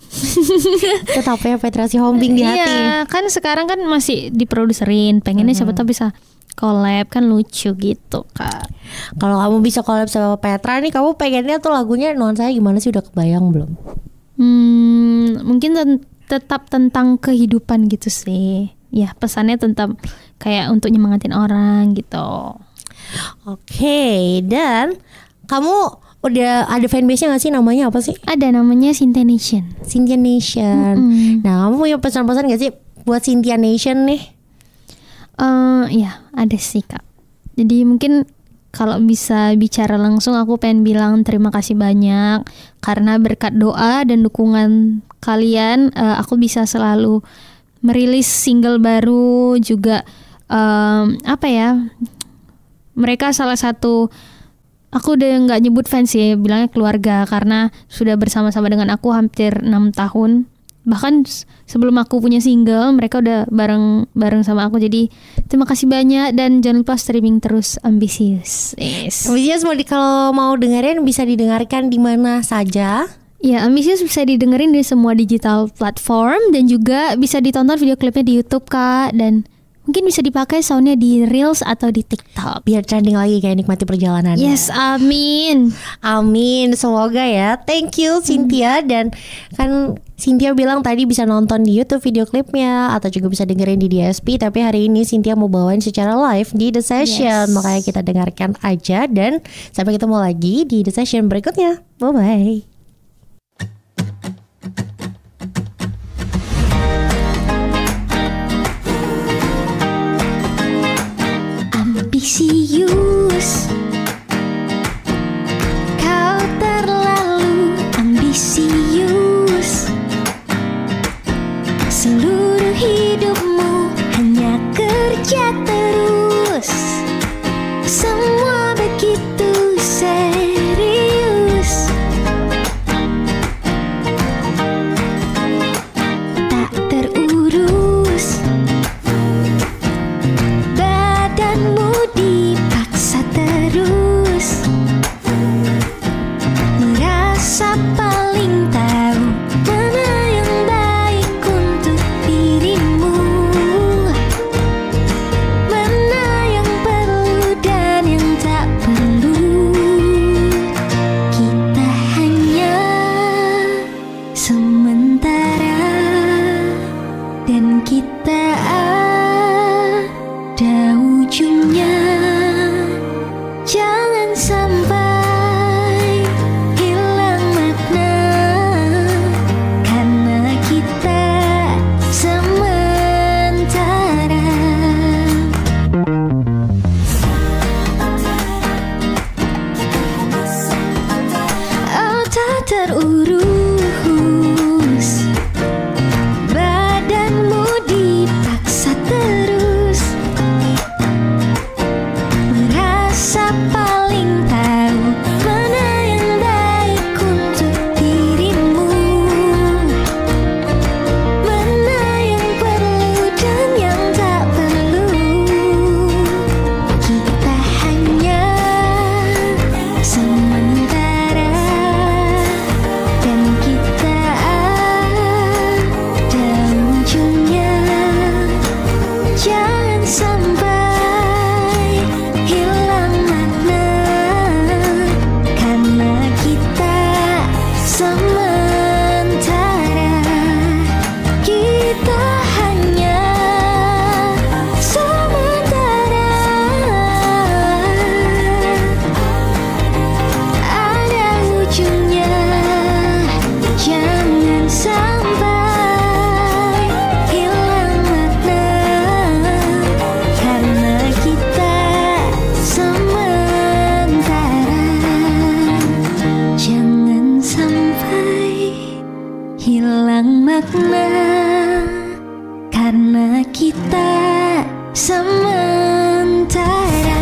Tetap ya Petra Sihombing di hati. Iya, kan sekarang kan masih diproduserin. Pengennya Mm-hmm. siapa tahu bisa collab, kan lucu gitu Kak. Kalau kamu bisa collab sama Petra nih, kamu pengennya tuh lagunya nuansanya gimana sih, udah kebayang belum? Hmm, mungkin ten- tetap tentang kehidupan gitu sih. Ya, pesannya tentang kayak untuk nyemangatin orang gitu. Oke, dan kamu udah ada fanbase-nya gak sih? Namanya apa sih? Ada, namanya Cynthia Nation. Cynthia Nation. Mm-mm. Nah, kamu punya pesan-pesan gak sih buat Cynthia Nation nih? Uh, ya, ada sih Kak. Jadi mungkin kalau bisa bicara langsung, aku pengen bilang terima kasih banyak. Karena berkat doa dan dukungan kalian, uh, aku bisa selalu merilis single baru juga. Um, apa ya, mereka salah satu, aku udah gak nyebut fans sih, bilangnya keluarga. Karena sudah bersama-sama dengan aku hampir enam tahun. Bahkan sebelum aku punya single, mereka udah bareng bareng sama aku. Jadi terima kasih banyak, dan jangan lupa streaming terus Ambisius. Yes. Ambisius mau di, kalau mau dengerin bisa didengarkan di mana saja. Ya, Ambisius bisa didengerin di semua digital platform, dan juga bisa ditonton video klipnya di YouTube Kak, dan mungkin bisa dipakai soundnya di Reels atau di TikTok biar trending lagi kayak Nikmati Perjalanannya. Yes, amin. Amin, semoga ya. Thank you Cynthia. Hmm. Dan kan Cynthia bilang tadi bisa nonton di YouTube video klipnya atau juga bisa dengerin di D S P. Tapi hari ini Cynthia mau bawain secara live di The Session. Yes. Makanya kita dengarkan aja, dan sampai ketemu lagi di The Session berikutnya. Bye-bye. Ambisius, kau terlalu ambisius. Seluruh hidupmu hanya kerja terus. Semua begitu serius. Tak terurus. Badanmu dipaksa terus. Merasa paling tahu mana yang baik untuk dirimu, mana yang perlu dan yang tak perlu. Kita hanya sementara, dan kita ada ujungnya. Jangan sampai hilang makna, karena kita sementara. Oh, tak terurus. Badanmu dipaksa terus. Merasa paling tahu mana yang baik untuk dirimu, mana yang perlu dan yang tak perlu. Kita hanya sementara, dan kita ada ujungnya. Jangan sampai hilang makna, karena kita sementara. Kita hanya sementara. Ada ujungnya. Jangan sampai hilang makna, karena kita sementara. Jangan sampai hilang makna, karena kita sementara.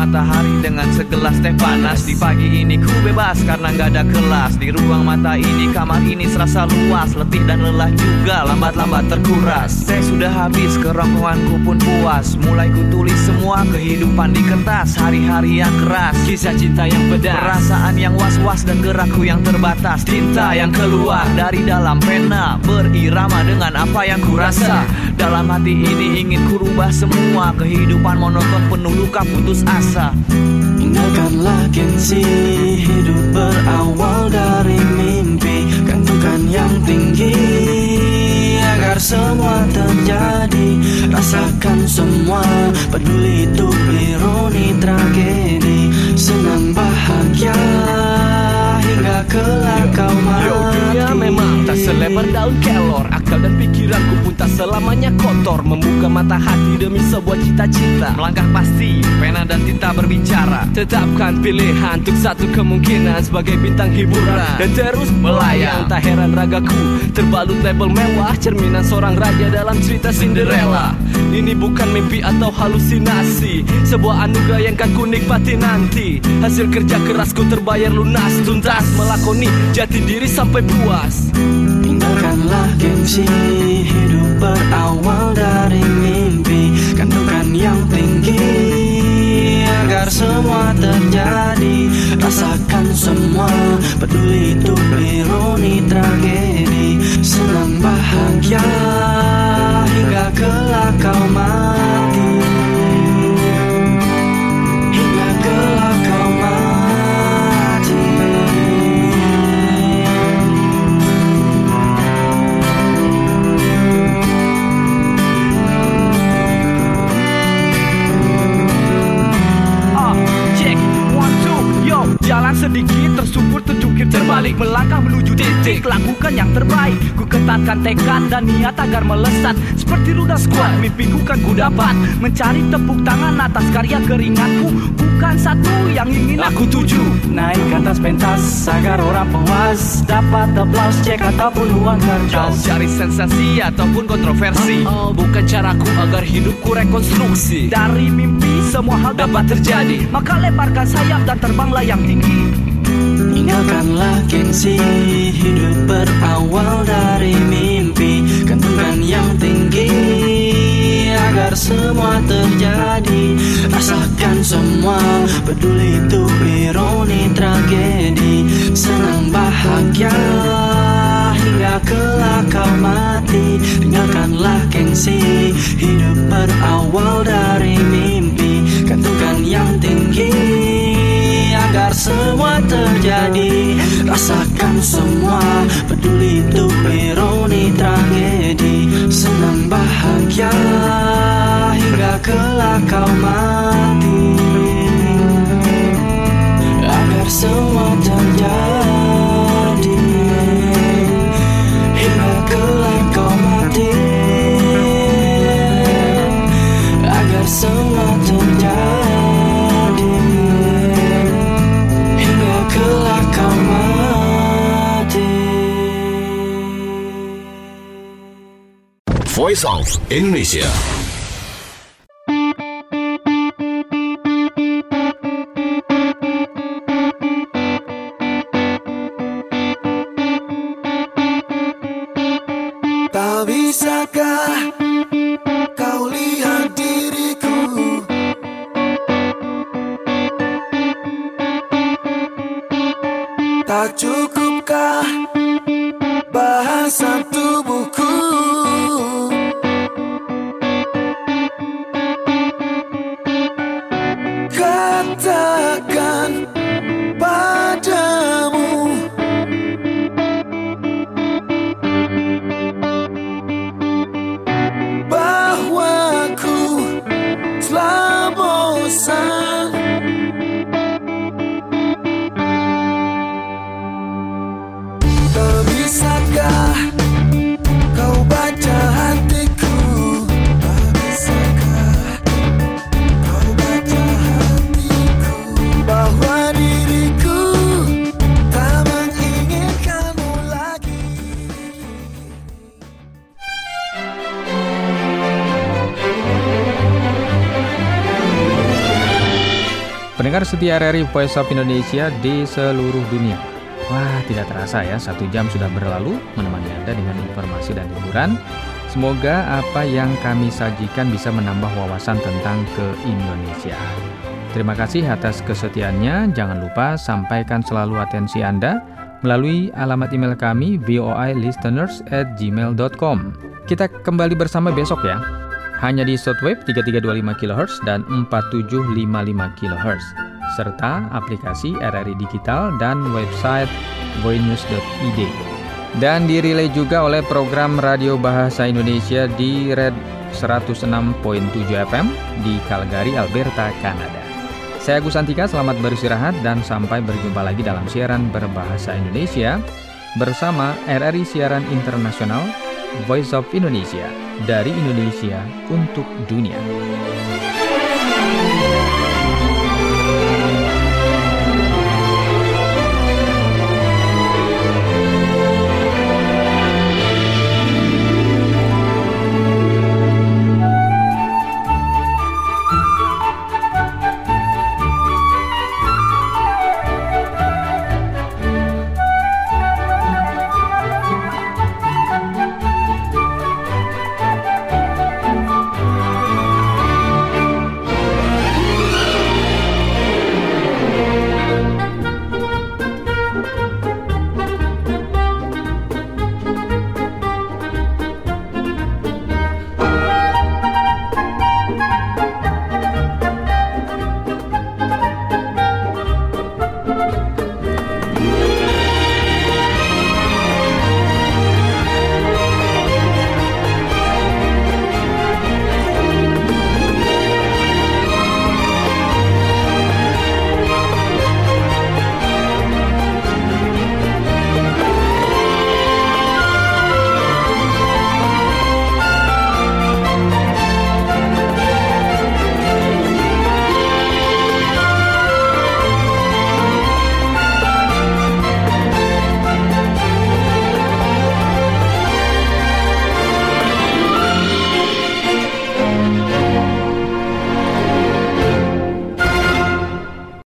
matahari dengan segelas teh panas. Di pagi ini ku bebas karena gak ada kelas. Di ruang mata ini, kamar ini serasa luas. Letih dan lelah juga lambat-lambat terkuras. Teh sudah habis, kerongkonganku pun puas. Mulai ku tulis semua kehidupan di kertas. Hari-hari yang keras, kisah cinta yang pedas, perasaan yang was-was dan gerakku yang terbatas. Tinta yang keluar dari dalam pena, berirama dengan apa yang ku rasa. Dalam hati ini ingin ku rubah semua. Kehidupan monoton penuh luka putus asa. Tinggalkanlah gengsi, hidup berawal dari mimpi. Gantungkan yang tinggi agar semua terjadi. Rasakan semua, peduli itu ironi tragedi. Senang bahagia hingga kelak kau mati. Yo, dunia memang tak selebar daun kelor. Akal dan pikiranku pun tak selamanya kotor. Membuka mata hati demi sebuah cita-cita. Melangkah pasti, pena dan tinta berbicara. Tetapkan pilihan untuk satu kemungkinan sebagai bintang hiburan dan terus melayang. Tak heran ragaku terbalut label mewah, cerminan seorang raja dalam cerita Cinderella. Ini bukan mimpi atau halusinasi, sebuah anugerah yang kan ku nikmati nanti. Hasil kerja kerasku terbayar lunas, tuntas melakoni jati diri sampai puas. Tinggalkanlah gengsi, hidup berawal dari mimpi. Gantungkan yang tinggi agar semua terjadi. Rasakan semua, peduli itu ironi tragedi. Senang bahagia hingga kelak kau mati. Hingga kelak kau mati. Ah, check, one, two, yo. Jalan sedikit tersungkur terjungkir terbalik. Melangkah menuju titik, lakukan yang terbaik. Ku ketatkan tekad dan niat agar melesat. Seperti ludah squad, mimpiku kan ku dapat. Mencari tepuk tangan atas karya keringatku. Bukan satu yang ingin aku tuju. Naik ke atas pentas agar orang puas. Dapat aplaus, cek ataupun uang kertas. Cari sensasi ataupun kontroversi. Oh, oh, bukan caraku agar hidupku rekonstruksi. Dari mimpi semua hal dapat terjadi. Maka lebarkan sayap dan terbanglah yang tinggi. Tinggalkanlah gengsi, hidup berawal dari mimpi. Gantungkan yang tinggi agar semua terjadi. Rasakan semua, peduli itu ironi tragedi. Senang bahagia hingga kelak kau mati. Tinggalkanlah gengsi, hidup berawal dari mimpi. Gantungkan yang tinggi agar semua terjadi. Rasakan semua, peduli itu ironi tragedi. Senang bahagia hingga kelak kau mati. Agar semua terjadi. Hingga kelak kau mati. Agar semua terjadi. Kelak kau mati. Voice of Indonesia. Tak bisakah kau lihat diriku? Tak cukupkah bahasa tubuhku? Katakan padamu bahwa ku telah bosan. Bisakah kau Pendengar setia R R I Voice of Indonesia di seluruh dunia. Wah, tidak terasa ya, satu jam sudah berlalu menemani Anda dengan informasi dan hiburan. Semoga apa yang kami sajikan bisa menambah wawasan tentang keindonesiaan. Terima kasih atas kesetiaannya. Jangan lupa sampaikan selalu atensi Anda melalui alamat email kami v o i listeners at gmail dot com. Kita kembali bersama besok ya. Hanya di shortwave tiga tiga dua lima kilohertz dan empat tujuh lima lima kilohertz, serta aplikasi R R I Digital dan website voinews dot i d. Dan dirilai juga oleh program Radio Bahasa Indonesia di Red seratus enam koma tujuh F M di Calgary, Alberta, Kanada. Saya Agus Antika, selamat beristirahat dan sampai berjumpa lagi dalam siaran berbahasa Indonesia bersama R R I Siaran Internasional Voice of Indonesia, dari Indonesia untuk dunia.